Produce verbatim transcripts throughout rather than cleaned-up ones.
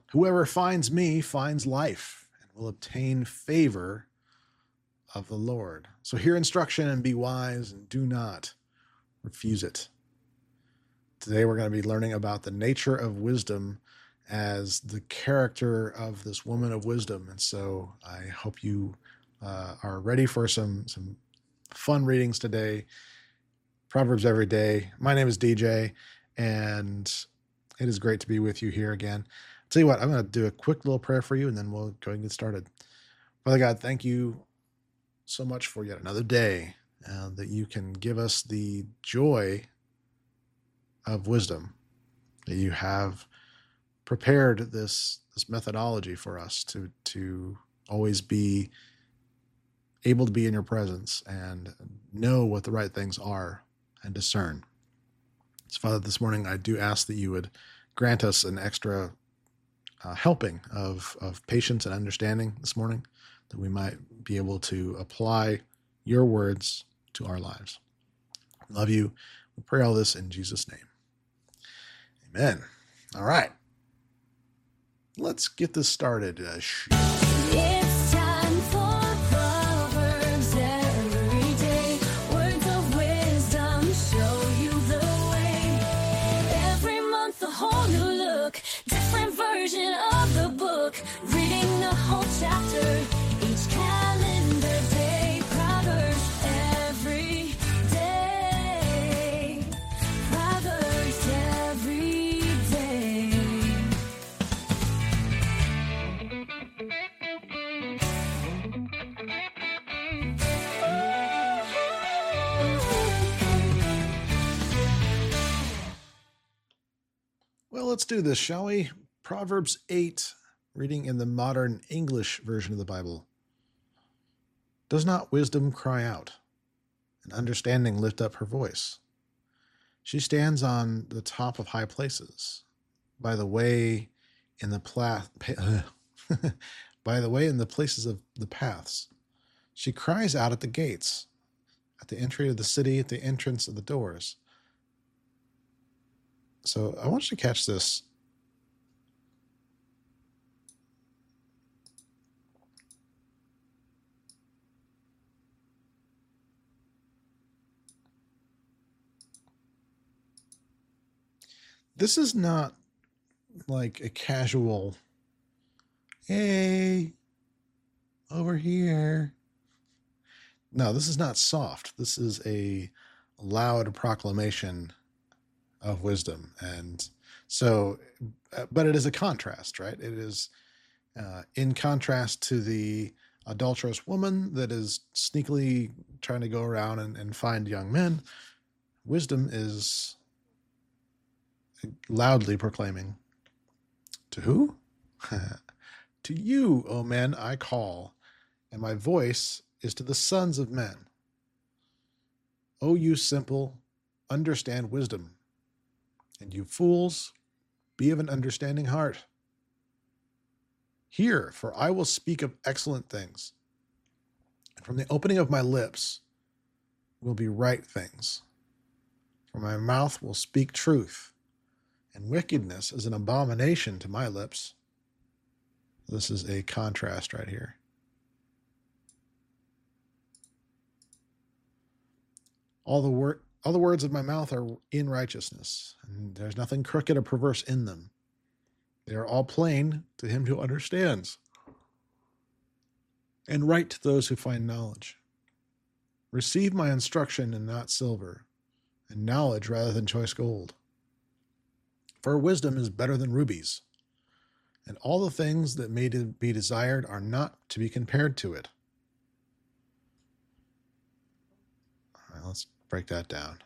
Whoever finds me finds life and will obtain favor of the Lord. So hear instruction and be wise and do not refuse it. Today we're going to be learning about the nature of wisdom as the character of this woman of wisdom. And so I hope you uh, are ready for some, some fun readings today. Proverbs every day. My name is D J, and it is great to be with you here again. I'll tell you what, I'm going to do a quick little prayer for you, and then we'll go and get started. Father God, thank you so much for yet another day uh, that you can give us the joy of wisdom, that you have prepared this this methodology for us to to always be able to be in your presence and know what the right things are and discern. So Father, this morning I do ask that you would grant us an extra uh, helping of, of patience and understanding this morning, that we might be able to apply your words to our lives. Love you. We pray all this in Jesus' name. Amen. All right. Let's get this started. Uh, sh- It's time for Proverbs every day. Words of wisdom show you the way. Every month a whole new look, different version of the book. Reading the whole chapter each calendar day. Proverbs every day. Proverbs every day. Well, let's do this, shall we? Proverbs eight, reading in the modern English version of the Bible. Does not wisdom cry out, and understanding lift up her voice? She stands on the top of high places, by the way in the pla- by the way in the places of the paths. She cries out at the gates, at the entry of the city, at the entrance of the doors. So I want you to catch this. This is not like a casual, hey, over here. No, this is not soft. This is a loud proclamation of wisdom. And so, uh, but it is a contrast, right? It is uh, in contrast to the adulterous woman that is sneakily trying to go around and, and find young men. Wisdom is loudly proclaiming, to who? To you, O men, I call, and my voice is to the sons of men. O you simple, understand wisdom. And you fools, be of an understanding heart. Hear, for I will speak of excellent things. And from the opening of my lips will be right things. For my mouth will speak truth, and wickedness is an abomination to my lips. This is a contrast right here. All the word All the words of my mouth are in righteousness, and there's nothing crooked or perverse in them. They are all plain to him who understands, and right to those who find knowledge. Receive my instruction and not silver, and knowledge rather than choice gold. For wisdom is better than rubies, and all the things that may be desired are not to be compared to it. All right, let's break that down.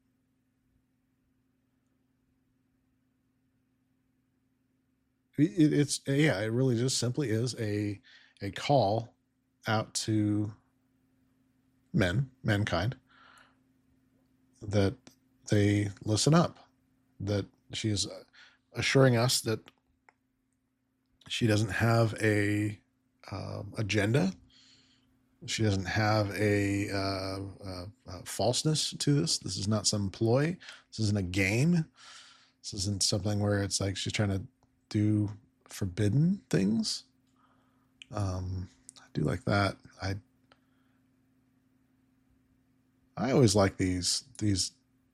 It, it's yeah, it really just simply is a a call out to men, mankind, that they listen up, that she is assuring us that she doesn't have a um, agenda. She doesn't have a, uh, uh, uh, falseness to this. This is not some ploy. This isn't a game. This isn't something where it's like she's trying to do forbidden things. Um, I do like that. I I always like these these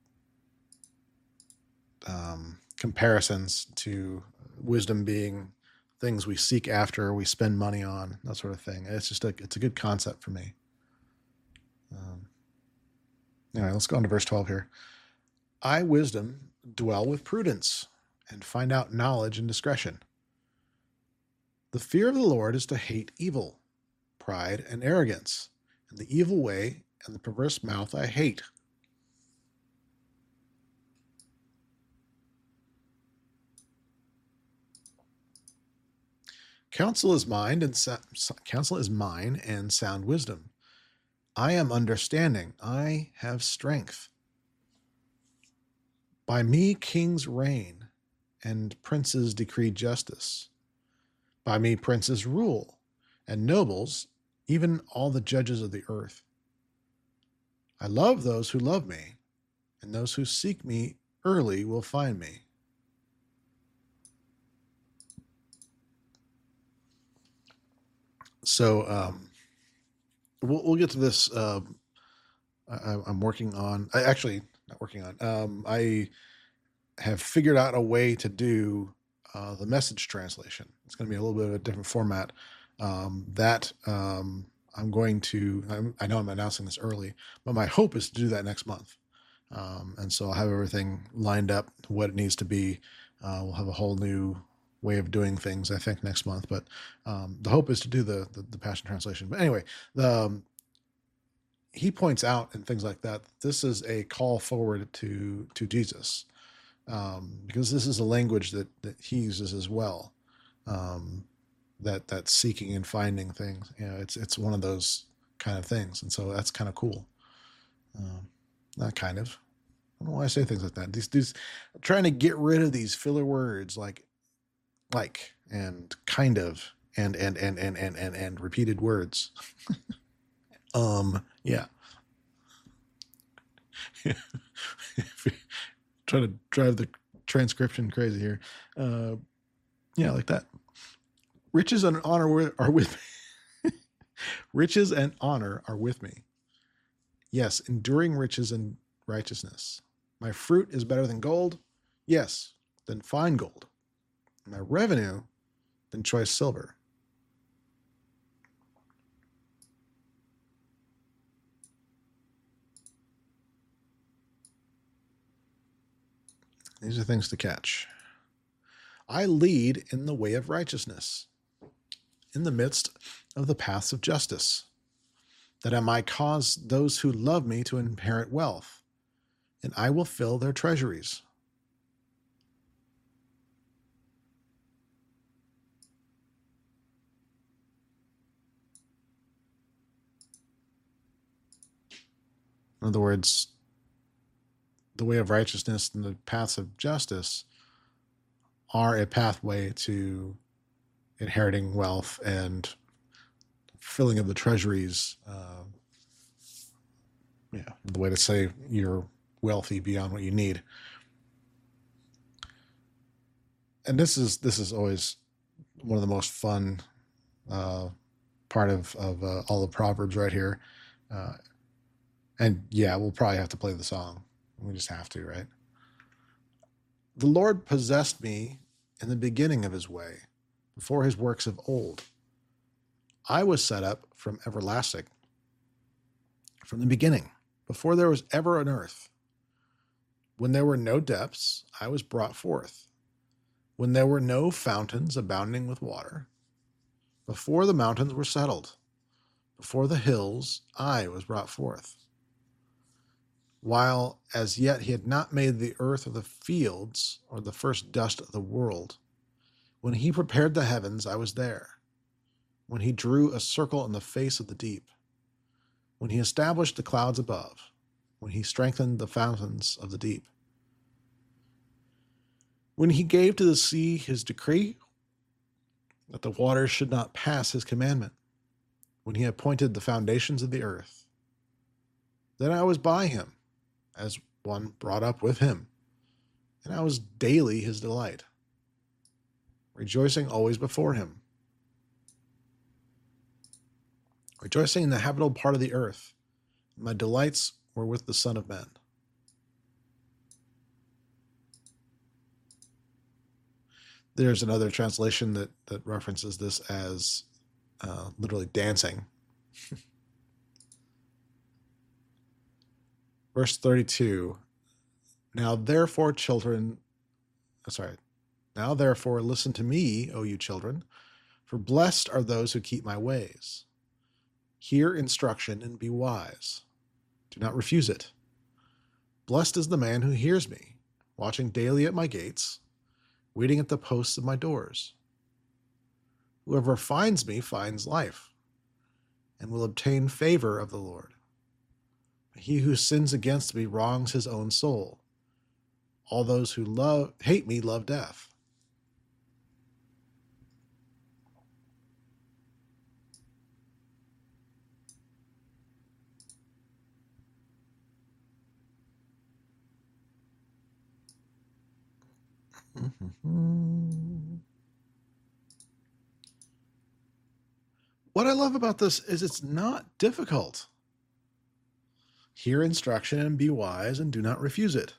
um, comparisons to wisdom being things we seek after, we spend money on, that sort of thing. It's just a it's a good concept for me. Um, all right, let's go on to verse twelve here. I, wisdom, dwell with prudence and find out knowledge and discretion. The fear of the Lord is to hate evil, pride and arrogance, and the evil way and the perverse mouth I hate. Counsel is mine and sa- counsel is mine and sound wisdom. I am understanding. I have strength. By me kings reign, and princes decree justice. By me princes rule, and nobles, even all the judges of the earth. I love those who love me, and those who seek me early will find me. So um, we'll, we'll get to this. Um, I, I'm working on, I actually not working on, um, I have figured out a way to do uh, the message translation. It's going to be a little bit of a different format. Um, that um, I'm going to, I'm, I know I'm announcing this early, but my hope is to do that next month. Um, and so I'll have everything lined up, what it needs to be. Uh, we'll have a whole new way of doing things, I think, next month. But um, the hope is to do the, the, the Passion Translation. But anyway, the, um, he points out and things like that, this is a call forward to, to Jesus. Um, because this is a language that, that he uses as well. Um, that, that seeking and finding things, you know, it's, it's one of those kind of things. And so that's kind of cool. Um, not kind of, I don't know why I say things like that. These, these, I'm trying to get rid of these filler words like, like, and kind of, and, and, and, and, and, and, and repeated words. um, yeah. Trying to drive the transcription crazy here. Uh, yeah, like that. Riches and honor are with me. Riches and honor are with me. Yes, enduring riches and righteousness. My fruit is better than gold. Yes, than fine gold. My revenue than choice silver. These are things to catch. I lead in the way of righteousness, in the midst of the paths of justice, that I might cause those who love me to inherit wealth, and I will fill their treasuries. In other words, the way of righteousness and the paths of justice are a pathway to inheriting wealth and filling of the treasuries. Uh, yeah, the way to say you're wealthy beyond what you need. And this is this is always one of the most fun uh, part of of uh, all the Proverbs right here. Uh, and yeah, we'll probably have to play the song. We just have to, right? The Lord possessed me in the beginning of his way, before his works of old. I was set up from everlasting, from the beginning, before there was ever an earth. When there were no depths, I was brought forth. When there were no fountains abounding with water, before the mountains were settled, before the hills, I was brought forth. While as yet he had not made the earth or the fields or the first dust of the world. When he prepared the heavens, I was there. When he drew a circle in the face of the deep. When he established the clouds above. When he strengthened the fountains of the deep. When he gave to the sea his decree, that the waters should not pass his commandment. When he appointed the foundations of the earth. Then I was by him, as one brought up with him, and I was daily his delight. rejoicing always before him, rejoicing in the habitable part of the earth. My delights were with the Son of Man. There's another translation that, that references this as uh, literally dancing. Verse thirty-two, now therefore children, sorry, now therefore listen to me, O you children, for blessed are those who keep my ways. Hear instruction and be wise. Do not refuse it. Blessed is the man who hears me, watching daily at my gates, waiting at the posts of my doors. Whoever finds me finds life, and will obtain favor of the Lord. He who sins against me wrongs his own soul. All those who love hate me love death. What I love about this is it's not difficult. Hear instruction and be wise and do not refuse it.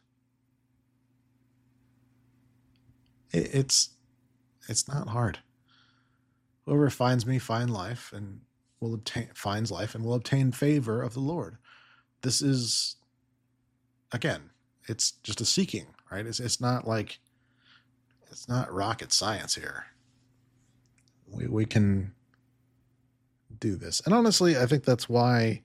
it it's it's not hard. Whoever finds me find life and will obtain finds life and will obtain favor of the Lord. This is, again, it's just a seeking, right? It's it's not like it's not rocket science here. We we can do this. And honestly, I think that's why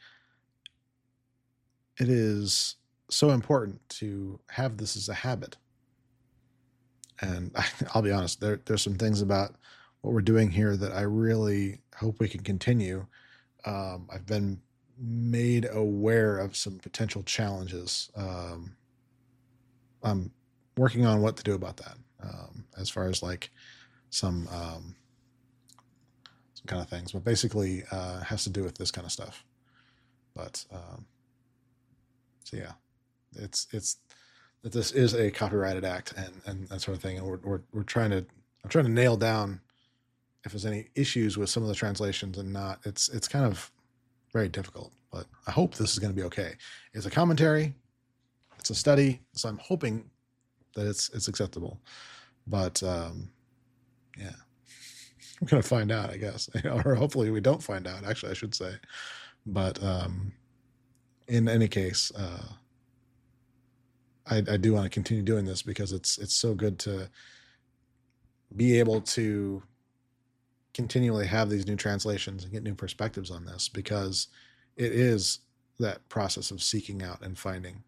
it is so important to have this as a habit. And I, I'll be honest, there, there's some things about what we're doing here that I really hope we can continue. Um, I've been made aware of some potential challenges. Um, I'm working on what to do about that, um, as far as like some um, some kind of things. But basically, uh, has to do with this kind of stuff. But um, so yeah, it's it's that this is a copyrighted act and, and that sort of thing, and we're we're we're trying to I'm trying to nail down if there's any issues with some of the translations and not. It's it's kind of very difficult, but I hope this is going to be okay. It's a commentary, it's a study, so I'm hoping that it's it's acceptable. But um, yeah, we're going to find out, I guess, or hopefully we don't find out. Actually, I should say, but. Um, In any case, uh, I, I do want to continue doing this because it's it's so good to be able to continually have these new translations and get new perspectives on this, because it is that process of seeking out and finding.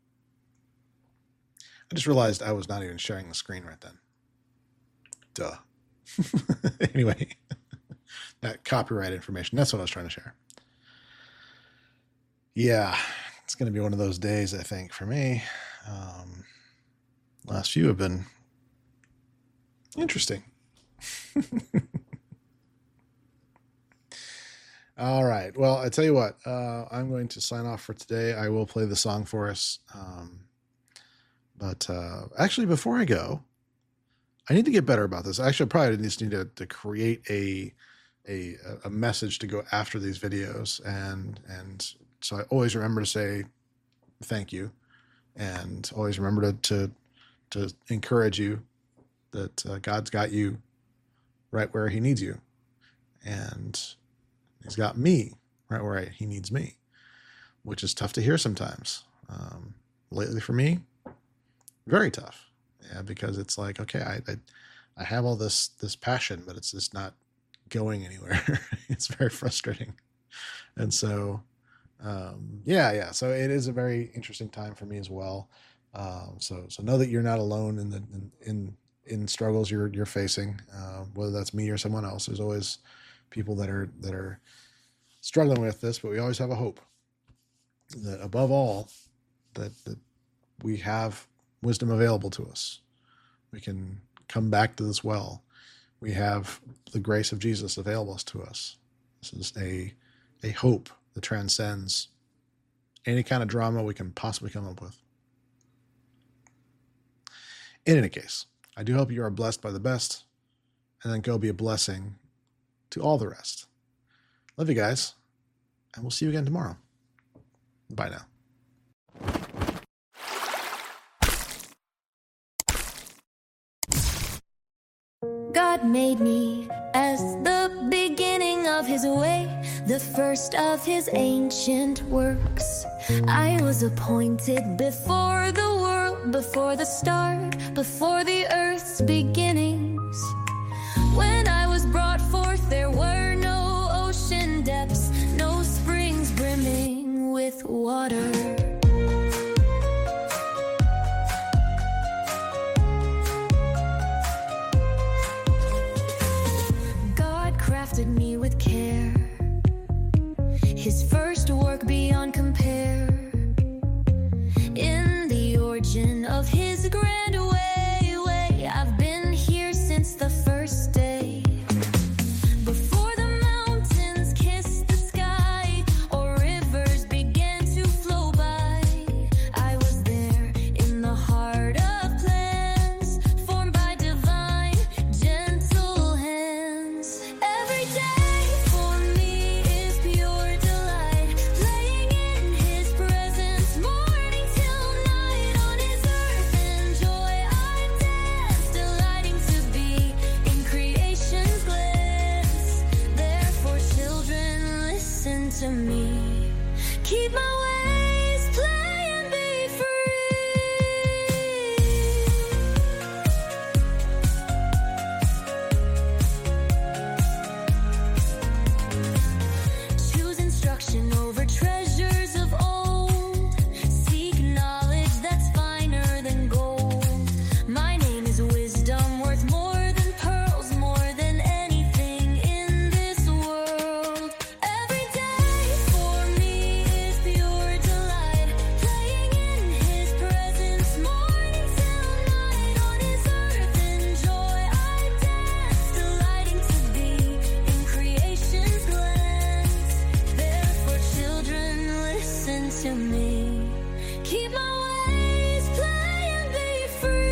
I just realized I was not even sharing the screen right then. Duh. Anyway, that copyright information, that's what I was trying to share. Yeah, it's going to be one of those days, I think, for me. Um, last few have been interesting. All right. Well, I tell you what, uh, I'm going to sign off for today. I will play the song for us. Um, but uh, actually, before I go, I need to get better about this. Actually, I probably just need to, to create a, a a message to go after these videos, and and so I always remember to say thank you, and always remember to to, to encourage you that uh, God's got you right where He needs you, and He's got me right where I, He needs me, which is tough to hear sometimes. Um, lately for me, very tough. Yeah, because it's like, okay, I, I I have all this this passion, but it's just not going anywhere. It's very frustrating, and so um, yeah, yeah. So it is a very interesting time for me as well. Um, so so know that you're not alone in the in in, in struggles you're you're facing, uh, whether that's me or someone else. There's always people that are that are struggling with this, but we always have a hope that above all, that that we have wisdom available to us. We can come back to this well. We have the grace of Jesus available to us. This is a a hope that transcends any kind of drama we can possibly come up with. In any case, I do hope you are blessed by the best, and then go be a blessing to all the rest. Love you guys, and we'll see you again tomorrow. Bye now. God made me as the beginning of his way, the first of his ancient works. I was appointed before the world, before the start, before the earth's beginnings. When I was brought forth, there were no ocean depths, no springs brimming with water. Me with care, his first work beyond compare. In the origin of his grand way, way, I've been here since the first day. Before the mountains kissed the sky, or rivers began to flow by, I was there in the heart of plans, formed by divine, gentle hands. Every day for me is pure delight, playing in his presence, morning till night. On his earth and joy I dance, delighting to be in creation's glance. Therefore children, listen to me, keep my ways, play and be free. Choose instruction over treasures of old, seek knowledge that's finer than gold. My name is wisdom, worth more than pearls, more than anything in this world. Every day for me is pure delight, playing in his presence, morning till night. On his earth and joy I dance, delighting to be in creation's glance. Therefore children, listen to me, keep my ways, play and be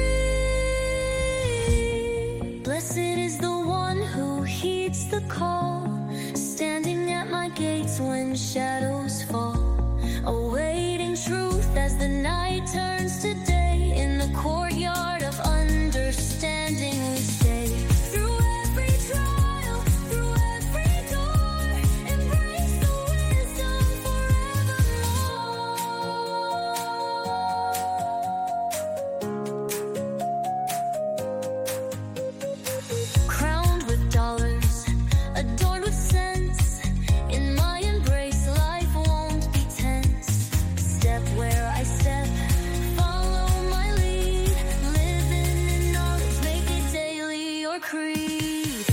free. Blessed is the one who heeds the call, standing at my gates when shadows fall, awaiting truth as the night turns to day. In the courtyard of understanding we stay. Through every trial, through every door, embrace the wisdom forevermore. Crowned with dollars, adorned with sense, in my embrace life won't be tense. Step where I step, follow my lead, living in knowledge, make it daily your creed.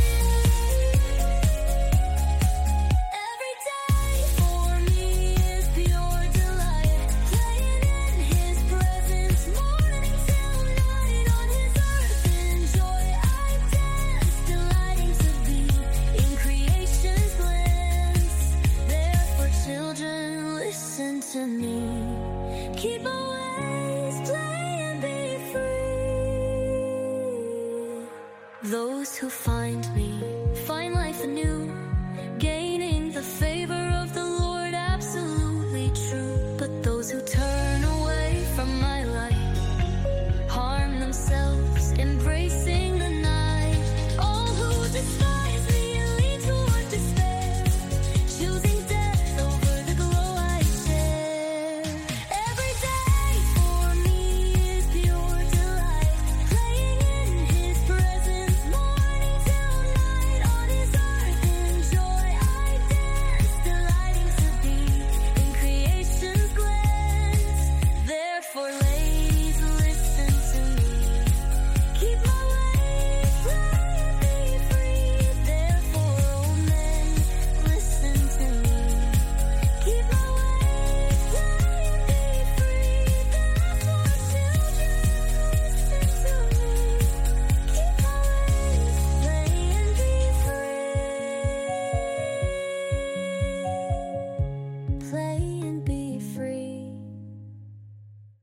Every day for me is pure delight, playing in his presence, morning till night. On his earth and joy I dance, delighting to be in creation's glance. Therefore children, listen to me, keep my ways, play and be free. Those who find me find life anew, gain